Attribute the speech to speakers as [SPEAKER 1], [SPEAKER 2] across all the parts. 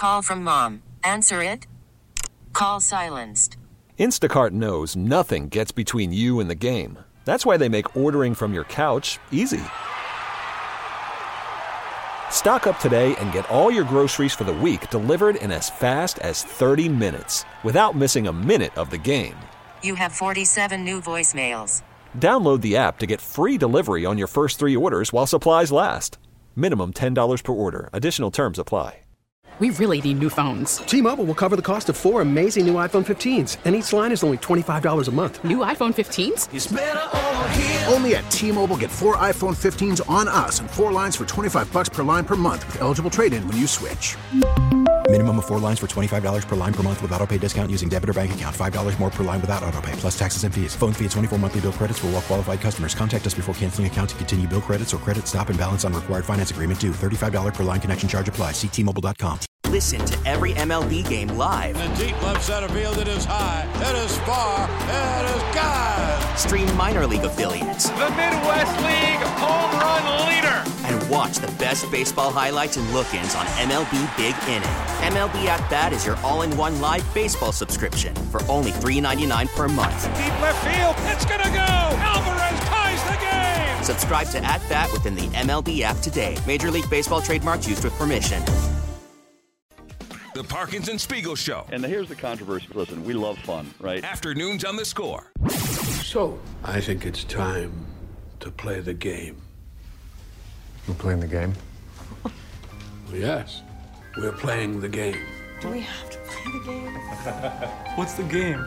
[SPEAKER 1] Call from mom. Answer it. Call silenced.
[SPEAKER 2] Instacart knows nothing gets between you and the game. That's why they make ordering from your couch easy. Stock up today and get all your groceries for the week delivered in as fast as 30 minutes without missing a minute of the game.
[SPEAKER 1] You have 47 new voicemails.
[SPEAKER 2] Download the app to get free delivery on your first 3 orders while supplies last. Minimum $10 per order. Additional terms apply.
[SPEAKER 3] We really need new phones.
[SPEAKER 4] T-Mobile will cover the cost of 4 amazing new iPhone 15s, and each line is only $25 a month.
[SPEAKER 3] New iPhone 15s?
[SPEAKER 5] It's better over here. Only at T-Mobile, get 4 iPhone 15s on us and 4 lines for $25 per line per month with eligible trade-in when you switch.
[SPEAKER 6] Minimum of 4 lines for $25 per line per month with autopay discount using debit or bank account. $5 more per line without autopay, plus taxes and fees. Phone fee at 24 monthly bill credits for well-qualified customers. Contact us before canceling account to continue bill credits or credit stop and balance on required finance agreement due. $35 per line connection charge applies. See T-Mobile.com.
[SPEAKER 7] Listen to every MLB game live.
[SPEAKER 8] In the deep left center field, it is high, it is far, it is gone.
[SPEAKER 7] Stream minor league affiliates.
[SPEAKER 9] The Midwest League home run leader.
[SPEAKER 7] And watch the best baseball highlights and look-ins on MLB Big Inning. MLB At Bat is your all-in-one live baseball subscription for only $3.99 per month.
[SPEAKER 9] Deep left field, it's gonna go. Alvarez ties the game.
[SPEAKER 7] Subscribe to At Bat within the MLB app today. Major League Baseball trademarks used with permission.
[SPEAKER 10] The Parkinson Spiegel Show.
[SPEAKER 11] And here's the controversy. Listen, we love fun, right?
[SPEAKER 10] Afternoons on The Score.
[SPEAKER 12] So, I think it's time to play the game.
[SPEAKER 13] We're playing the game?
[SPEAKER 12] Yes, we're playing the game.
[SPEAKER 14] Do we have to play the game?
[SPEAKER 13] What's the game?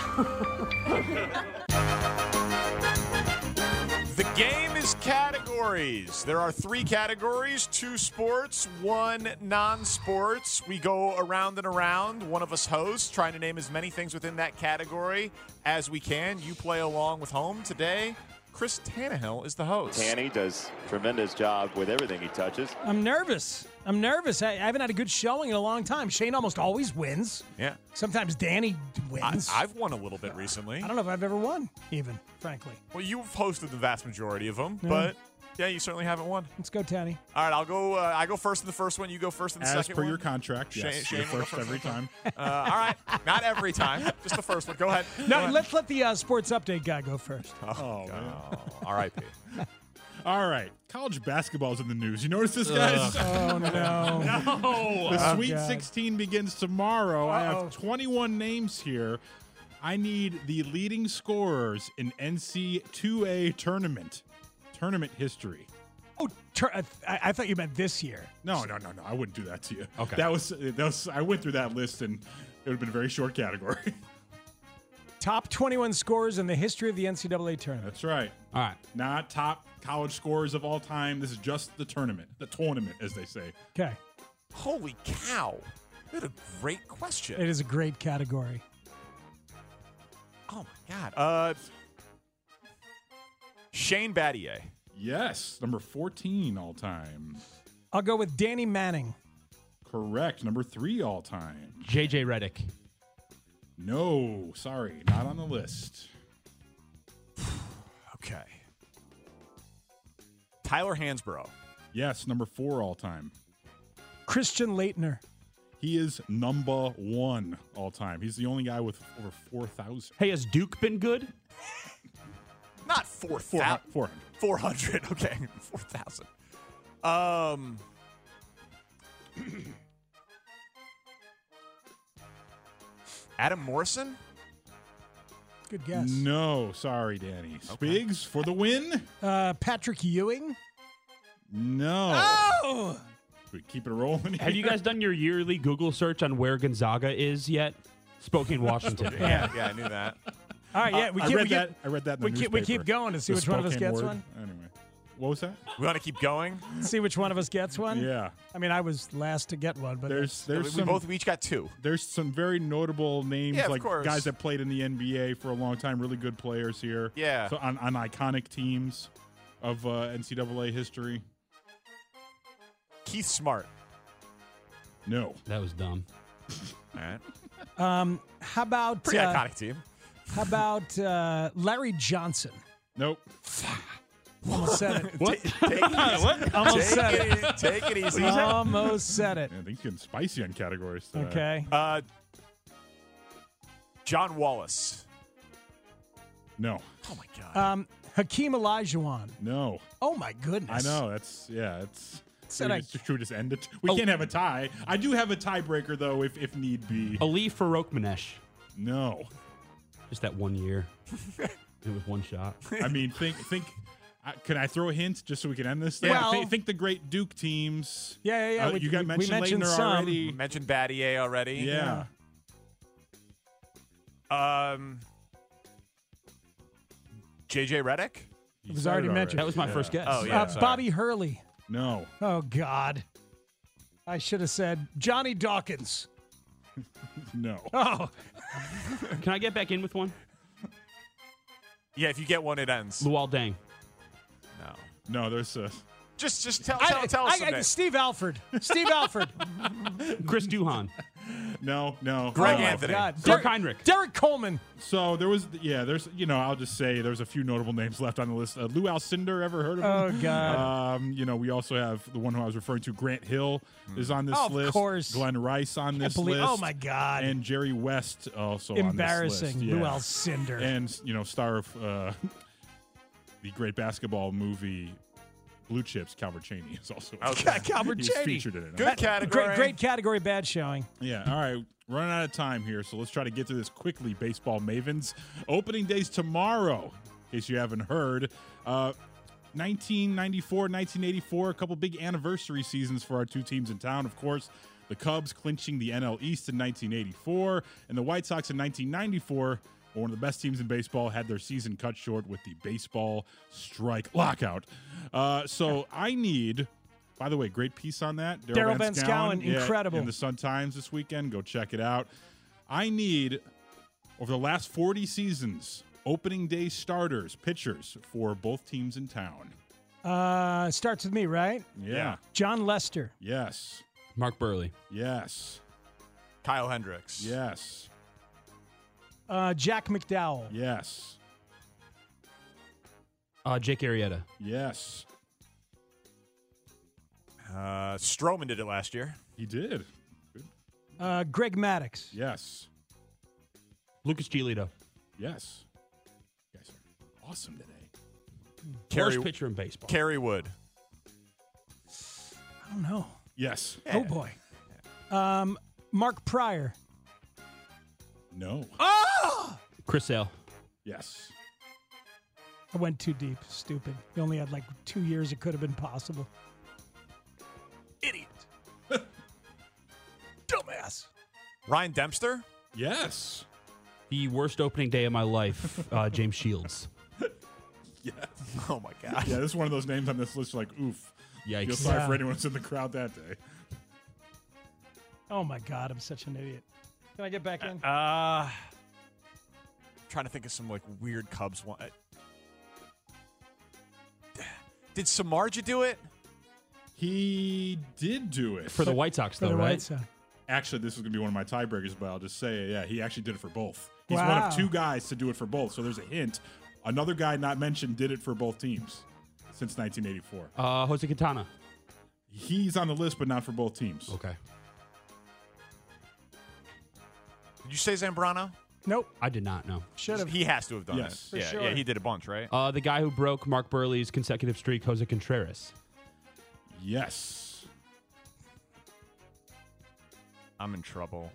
[SPEAKER 15] The game is categories. There are 3 categories, 2 sports, 1 non-sports. We go around and around. One of us hosts, trying to name as many things within that category as we can. You play along with home today. Chris Tannehill is the host.
[SPEAKER 16] Tanny does a tremendous job with everything he touches.
[SPEAKER 17] I'm nervous. I haven't had a good showing in a long time. Shane almost always wins.
[SPEAKER 15] Yeah.
[SPEAKER 17] Sometimes Danny wins.
[SPEAKER 15] I've won a little bit recently.
[SPEAKER 17] I don't know if I've ever won, even, frankly.
[SPEAKER 15] Well, you've hosted the vast majority of them,
[SPEAKER 17] Yeah.
[SPEAKER 15] but yeah, you certainly haven't won.
[SPEAKER 17] Let's go, Tanny.
[SPEAKER 15] All right, I'll go. I go first in the first one. You go first in the second one.
[SPEAKER 18] As per your contract, yes.
[SPEAKER 15] Shane
[SPEAKER 18] You're first every time.
[SPEAKER 15] All right, not every time, just the first one. Go ahead.
[SPEAKER 17] No, let's let the sports update guy go first.
[SPEAKER 18] Oh, man.
[SPEAKER 15] R.I.P.
[SPEAKER 18] All right. College basketball's in the news. You notice this, guys?
[SPEAKER 17] Oh, no.
[SPEAKER 18] No. The Sweet
[SPEAKER 17] God.
[SPEAKER 18] 16 begins tomorrow. I have 21 names here. I need the leading scorers in NC2A tournament history.
[SPEAKER 17] Oh, I thought you meant this year.
[SPEAKER 18] No. I wouldn't do that to you.
[SPEAKER 17] Okay.
[SPEAKER 18] That was. I went through that list, and it would have been a very short category.
[SPEAKER 17] Top 21 scorers in the history of the NCAA tournament.
[SPEAKER 18] That's right.
[SPEAKER 17] All right.
[SPEAKER 18] Not top college scorers of all time. This is just the tournament, as they say.
[SPEAKER 17] Okay.
[SPEAKER 15] Holy cow. What a great question.
[SPEAKER 17] It is a great category.
[SPEAKER 15] Oh, my God. Shane Battier.
[SPEAKER 18] Yes. Number 14 all time.
[SPEAKER 17] I'll go with Danny Manning.
[SPEAKER 18] Correct. Number 3 all time.
[SPEAKER 19] JJ Redick.
[SPEAKER 18] No, sorry, not on the list.
[SPEAKER 15] Okay. Tyler Hansbrough.
[SPEAKER 18] Yes, number 4 all time.
[SPEAKER 17] Christian Laettner.
[SPEAKER 18] He is number 1 all time. He's the only guy with over 4,000.
[SPEAKER 19] Hey, has Duke been good?
[SPEAKER 15] Not 4,000.
[SPEAKER 18] 400.
[SPEAKER 15] 400. Okay, 4,000. Adam Morrison?
[SPEAKER 17] Good guess.
[SPEAKER 18] No, sorry, Danny. Spigs for the win?
[SPEAKER 17] Patrick Ewing?
[SPEAKER 18] No.
[SPEAKER 17] Oh!
[SPEAKER 18] We keep it rolling here.
[SPEAKER 19] Have you guys done your yearly Google search on where Gonzaga is yet? Spokane, Washington.
[SPEAKER 15] Yeah, I knew that.
[SPEAKER 17] All right, yeah.
[SPEAKER 18] I read that in the newspaper.
[SPEAKER 17] We keep going to see which one of us
[SPEAKER 18] Spokane
[SPEAKER 17] gets
[SPEAKER 18] word.
[SPEAKER 17] one.
[SPEAKER 18] Anyway. What was that?
[SPEAKER 15] We want to keep going?
[SPEAKER 17] See which one of us gets one?
[SPEAKER 18] Yeah.
[SPEAKER 17] I mean, I was last to get one, but
[SPEAKER 15] we each got 2.
[SPEAKER 18] There's some very notable names,
[SPEAKER 15] Yeah, of
[SPEAKER 18] like
[SPEAKER 15] course.
[SPEAKER 18] guys that played in the NBA for a long time, really good players here.
[SPEAKER 15] Yeah.
[SPEAKER 18] So on iconic teams of NCAA history.
[SPEAKER 15] Keith Smart.
[SPEAKER 18] No.
[SPEAKER 19] That was dumb.
[SPEAKER 15] All right.
[SPEAKER 17] How about
[SPEAKER 15] pretty iconic team?
[SPEAKER 17] How about Larry Johnson?
[SPEAKER 18] Nope.
[SPEAKER 17] Almost said it.
[SPEAKER 15] What? What?
[SPEAKER 17] Almost said it.
[SPEAKER 15] Take it easy.
[SPEAKER 17] Almost said it.
[SPEAKER 18] I think it's getting spicy on categories today.
[SPEAKER 17] Okay.
[SPEAKER 15] John Wallace.
[SPEAKER 18] No.
[SPEAKER 15] Oh, my God.
[SPEAKER 17] Hakeem Olajuwon.
[SPEAKER 18] No.
[SPEAKER 17] Oh, my goodness.
[SPEAKER 18] I know. It's.
[SPEAKER 17] Said
[SPEAKER 18] Should we just end it? We can't have a tie. I do have a tiebreaker, though, if need be.
[SPEAKER 19] Ali Farouk-Manesh.
[SPEAKER 18] No.
[SPEAKER 19] Just that 1 year. It was one shot.
[SPEAKER 18] I mean, think. Can I throw a hint just so we can end this thing?
[SPEAKER 17] Well,
[SPEAKER 18] think the great Duke teams.
[SPEAKER 17] Yeah.
[SPEAKER 18] You got mentioned
[SPEAKER 17] mentioned
[SPEAKER 18] Leitner
[SPEAKER 17] some.
[SPEAKER 18] already.
[SPEAKER 15] We mentioned Battier already.
[SPEAKER 18] Yeah.
[SPEAKER 15] JJ Redick?
[SPEAKER 17] It was already mentioned.
[SPEAKER 19] That was my first guess.
[SPEAKER 15] Oh, yeah.
[SPEAKER 17] Bobby Hurley.
[SPEAKER 18] No.
[SPEAKER 17] Oh, God. I should have said Johnny Dawkins.
[SPEAKER 18] No.
[SPEAKER 17] Oh.
[SPEAKER 19] Can I get back in with one?
[SPEAKER 15] Yeah, if you get one, it ends.
[SPEAKER 19] Luol Deng.
[SPEAKER 18] No, there's
[SPEAKER 15] Just tell us some names.
[SPEAKER 17] Steve Alford. Steve Alford.
[SPEAKER 19] Chris Duhon.
[SPEAKER 18] No.
[SPEAKER 15] Greg
[SPEAKER 17] Oh, my
[SPEAKER 15] Anthony.
[SPEAKER 17] God.
[SPEAKER 19] Dirk Heinrich.
[SPEAKER 17] Derek Coleman.
[SPEAKER 18] So there's, I'll just say there's a few notable names left on the list. Lou Alcindor, ever heard of him?
[SPEAKER 17] Oh, God.
[SPEAKER 18] We also have the one who I was referring to, Grant Hill, is on this list.
[SPEAKER 17] Of course.
[SPEAKER 18] Glenn Rice on this list.
[SPEAKER 17] Oh, my God.
[SPEAKER 18] And Jerry West also
[SPEAKER 17] Embarrassing.
[SPEAKER 18] on this list.
[SPEAKER 17] Lou Alcindor.
[SPEAKER 18] And, star of the great basketball movie Blue Chips, Calvert Cheney is also
[SPEAKER 17] Calvert
[SPEAKER 18] he's
[SPEAKER 17] Cheney.
[SPEAKER 18] featured in it.
[SPEAKER 15] Good category.
[SPEAKER 17] Great category, bad showing.
[SPEAKER 18] Yeah, all right. Running out of time here, so let's try to get through this quickly, baseball mavens. Opening day's tomorrow, in case you haven't heard. 1994, 1984, a couple big anniversary seasons for our two teams in town, of course. The Cubs clinching the NL East in 1984, and the White Sox in 1994, one of the best teams in baseball, had their season cut short with the baseball strike lockout. So I need, by the way, great piece on that.
[SPEAKER 17] Darryl Van Schouwen, incredible.
[SPEAKER 18] In the Sun-Times this weekend. Go check it out. I need, over the last 40 seasons, opening day starters, pitchers for both teams in town.
[SPEAKER 17] Starts with me, right?
[SPEAKER 18] Yeah.
[SPEAKER 17] John Lester.
[SPEAKER 18] Yes.
[SPEAKER 19] Mark Burley.
[SPEAKER 18] Yes.
[SPEAKER 15] Kyle Hendricks.
[SPEAKER 18] Yes.
[SPEAKER 17] Jack McDowell.
[SPEAKER 18] Yes.
[SPEAKER 19] Jake Arrieta.
[SPEAKER 18] Yes.
[SPEAKER 15] Stroman did it last year.
[SPEAKER 18] He did.
[SPEAKER 17] Greg Maddux.
[SPEAKER 18] Yes.
[SPEAKER 19] Lucas Giolito.
[SPEAKER 18] Yes. You guys are awesome today.
[SPEAKER 19] Worst pitcher in baseball.
[SPEAKER 15] Kerry Wood.
[SPEAKER 17] I don't know.
[SPEAKER 18] Yes.
[SPEAKER 17] Oh, boy. Mark Pryor.
[SPEAKER 18] No.
[SPEAKER 17] Oh!
[SPEAKER 19] Chris Sale.
[SPEAKER 18] Yes.
[SPEAKER 17] I went too deep. Stupid. You only had 2 years it could have been possible.
[SPEAKER 15] Idiot.
[SPEAKER 17] Dumbass.
[SPEAKER 15] Ryan Dempster?
[SPEAKER 18] Yes.
[SPEAKER 19] The worst opening day of my life, James Shields.
[SPEAKER 18] Yes.
[SPEAKER 15] Oh, my God.
[SPEAKER 18] Yeah, this is one of those names on this list, oof.
[SPEAKER 19] Yikes.
[SPEAKER 18] Feel sorry for anyone who's in the crowd that day.
[SPEAKER 17] Oh, my God. I'm such an idiot. Can I get back in?
[SPEAKER 15] Trying to think of some weird Cubs one. Did Samardzija do it?
[SPEAKER 18] He did do it.
[SPEAKER 19] For the White Sox, though,
[SPEAKER 17] For the
[SPEAKER 19] right?
[SPEAKER 17] White Sox.
[SPEAKER 18] Actually, this is going to be one of my tiebreakers, but I'll just say, yeah, he actually did it for both. He's
[SPEAKER 17] Wow.
[SPEAKER 18] one of two guys to do it for both, so there's a hint. Another guy not mentioned did it for both teams since 1984.
[SPEAKER 19] Jose Quintana.
[SPEAKER 18] He's on the list, but not for both teams.
[SPEAKER 19] Okay.
[SPEAKER 15] Did you say Zambrano?
[SPEAKER 17] Nope.
[SPEAKER 19] I did not know.
[SPEAKER 17] Should have.
[SPEAKER 15] He has to have done
[SPEAKER 18] Yes.
[SPEAKER 15] it. Yeah,
[SPEAKER 17] sure.
[SPEAKER 15] yeah, he did a bunch, right?
[SPEAKER 19] The guy who broke Mark Burley's consecutive streak, Jose Contreras.
[SPEAKER 18] Yes.
[SPEAKER 15] I'm in trouble.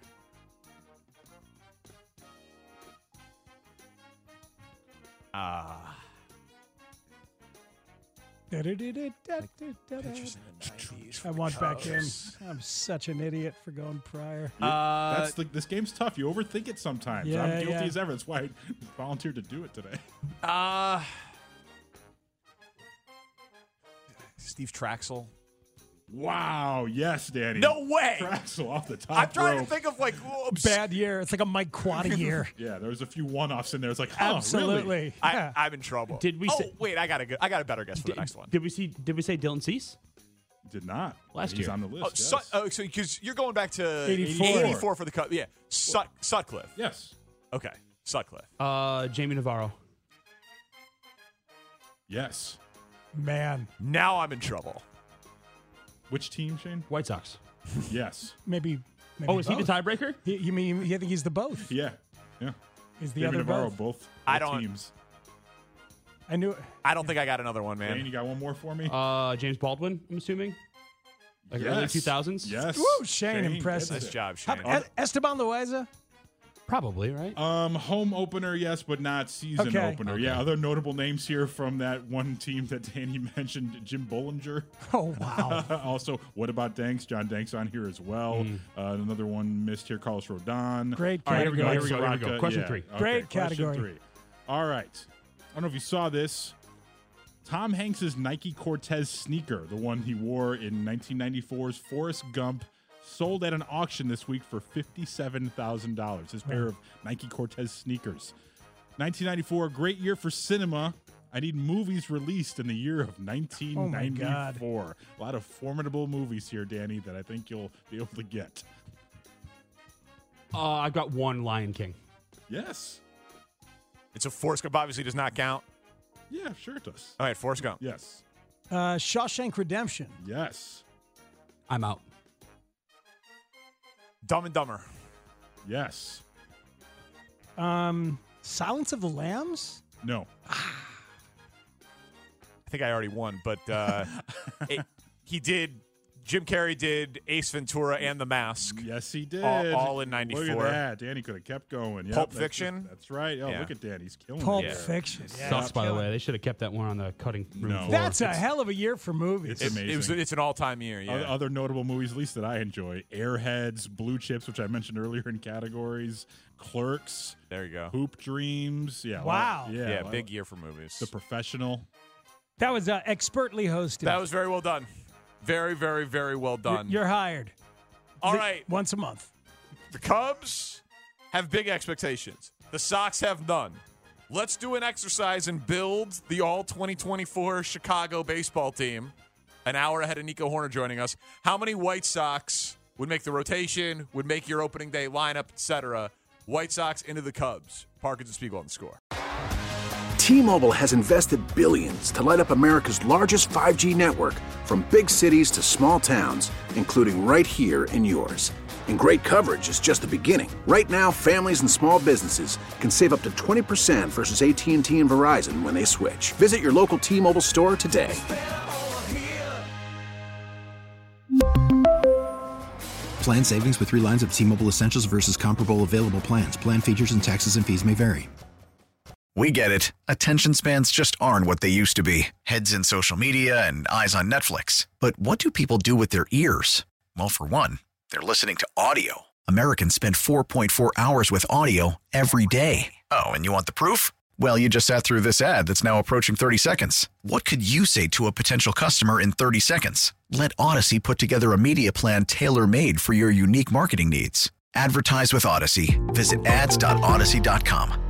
[SPEAKER 17] I want back in. I'm such an idiot for going Pryor.
[SPEAKER 18] This game's tough. You overthink it sometimes.
[SPEAKER 17] Yeah,
[SPEAKER 18] I'm guilty
[SPEAKER 17] yeah.
[SPEAKER 18] as ever. That's why I volunteered to do it today.
[SPEAKER 15] Steve Traxel.
[SPEAKER 18] Wow. Yes, Danny.
[SPEAKER 15] No way.
[SPEAKER 18] Traxel off the top
[SPEAKER 15] I'm trying
[SPEAKER 18] rope.
[SPEAKER 15] to think of
[SPEAKER 17] Bad year. It's like a Mike Quada year.
[SPEAKER 18] Yeah, there was a few one-offs in there. It's like,
[SPEAKER 17] Absolutely.
[SPEAKER 18] Really?
[SPEAKER 17] Yeah.
[SPEAKER 15] I'm in trouble.
[SPEAKER 19] Did we say-
[SPEAKER 15] wait, I got a better guess for the next one.
[SPEAKER 19] Did we say Dylan Cease?
[SPEAKER 18] Did not.
[SPEAKER 19] Last
[SPEAKER 18] He's
[SPEAKER 19] year.
[SPEAKER 18] on the list.
[SPEAKER 15] So
[SPEAKER 18] yes.
[SPEAKER 15] because you're going back to
[SPEAKER 17] 84.
[SPEAKER 15] for the Cubs. Yeah, Sutcliffe.
[SPEAKER 18] Yes.
[SPEAKER 15] Okay, Sutcliffe.
[SPEAKER 19] Jamie Navarro.
[SPEAKER 18] Yes.
[SPEAKER 17] Man.
[SPEAKER 15] Now I'm in trouble.
[SPEAKER 18] Which team, Shane?
[SPEAKER 19] White Sox.
[SPEAKER 18] Yes.
[SPEAKER 17] Maybe
[SPEAKER 19] Oh, is he
[SPEAKER 17] both.
[SPEAKER 19] the tiebreaker?
[SPEAKER 17] You mean you think he's the both?
[SPEAKER 18] Yeah.
[SPEAKER 17] Is the
[SPEAKER 18] David
[SPEAKER 17] other
[SPEAKER 18] Navarro,
[SPEAKER 17] both?
[SPEAKER 18] both
[SPEAKER 15] I don't-
[SPEAKER 18] teams.
[SPEAKER 17] I knew.
[SPEAKER 15] I don't think I got another one, man.
[SPEAKER 18] Shane, you got one more for me?
[SPEAKER 19] James Baldwin, I'm assuming. Like early 2000s?
[SPEAKER 18] Yes.
[SPEAKER 17] Woo, Shane, impressive.
[SPEAKER 15] Nice job,
[SPEAKER 17] How-
[SPEAKER 15] Shane.
[SPEAKER 17] Esteban Loaiza?
[SPEAKER 19] Probably, right?
[SPEAKER 18] Home opener, yes, but not season
[SPEAKER 17] Okay.
[SPEAKER 18] opener.
[SPEAKER 19] Okay.
[SPEAKER 18] Yeah, other notable names here from that one team that Danny mentioned, Jim Bollinger.
[SPEAKER 17] Oh, wow.
[SPEAKER 18] Also, what about Danks? John Danks on here as well. Another one missed here, Carlos Rodon.
[SPEAKER 17] Great
[SPEAKER 19] All right, here we go,
[SPEAKER 17] category.
[SPEAKER 19] here we go. Question 3.
[SPEAKER 18] Okay,
[SPEAKER 17] Great
[SPEAKER 18] question
[SPEAKER 17] category.
[SPEAKER 18] 3. All right. I don't know if you saw this. Tom Hanks's Nike Cortez sneaker, the one he wore in 1994's Forrest Gump, sold at an auction this week for $57,000. His pair of Nike Cortez sneakers. 1994, great year for cinema. I need movies released in the year of 1994. A lot of formidable movies here, Danny, that I think you'll be able to get.
[SPEAKER 19] I've got one Lion King.
[SPEAKER 18] Yes.
[SPEAKER 15] It's a Forrest Gump. Obviously does not count.
[SPEAKER 18] Yeah, sure it does.
[SPEAKER 15] All right, Forrest Gump.
[SPEAKER 18] Yes.
[SPEAKER 17] Shawshank Redemption.
[SPEAKER 18] Yes.
[SPEAKER 19] I'm out.
[SPEAKER 15] Dumb and Dumber.
[SPEAKER 18] Yes.
[SPEAKER 17] Silence of the Lambs?
[SPEAKER 18] No.
[SPEAKER 15] I think I already won, but he did. Jim Carrey did Ace Ventura and The Mask.
[SPEAKER 18] Yes, he did.
[SPEAKER 15] All in 94.
[SPEAKER 18] Look at that. Danny could have kept going. Yep,
[SPEAKER 15] Pulp
[SPEAKER 18] that's
[SPEAKER 15] Fiction.
[SPEAKER 18] That's right. Oh,
[SPEAKER 15] Yeah.
[SPEAKER 18] look at Danny. He's killing
[SPEAKER 17] Pulp
[SPEAKER 18] it. there.
[SPEAKER 17] Fiction. Yeah,
[SPEAKER 19] Sucks, by the way. They should have kept that one on the cutting room
[SPEAKER 18] No.
[SPEAKER 19] floor.
[SPEAKER 17] That's a hell of a year for movies.
[SPEAKER 18] It's amazing.
[SPEAKER 15] It's an all-time year. Yeah.
[SPEAKER 18] Other notable movies, at least that I enjoy: Airheads, Blue Chips, which I mentioned earlier in categories, Clerks,
[SPEAKER 15] There you go.
[SPEAKER 18] Hoop Dreams. Yeah.
[SPEAKER 17] Wow.
[SPEAKER 15] Yeah, big year for movies.
[SPEAKER 18] The Professional.
[SPEAKER 17] That was expertly hosted.
[SPEAKER 15] That was very well done. Very, very, very well done.
[SPEAKER 17] You're hired.
[SPEAKER 15] All right.
[SPEAKER 17] Once a month.
[SPEAKER 15] The Cubs have big expectations. The Sox have none. Let's do an exercise and build the all-2024 Chicago baseball team. An hour ahead of Nico Horner joining us. How many White Sox would make the rotation, would make your opening day lineup, etc.? White Sox into the Cubs. Parkins and Spiegel on The Score.
[SPEAKER 5] T-Mobile has invested billions to light up America's largest 5G network, from big cities to small towns, including right here in yours. And great coverage is just the beginning. Right now, families and small businesses can save up to 20% versus AT&T and Verizon when they switch. Visit your local T-Mobile store today.
[SPEAKER 6] Plan savings with 3 lines of T-Mobile Essentials versus comparable available plans. Plan features and taxes and fees may vary.
[SPEAKER 20] We get it. Attention spans just aren't what they used to be. Heads in social media and eyes on Netflix. But what do people do with their ears? Well, for one, they're listening to audio. Americans spend 4.4 hours with audio every day. Oh, and you want the proof? Well, you just sat through this ad that's now approaching 30 seconds. What could you say to a potential customer in 30 seconds? Let Odyssey put together a media plan tailor-made for your unique marketing needs. Advertise with Odyssey. Visit ads.odyssey.com.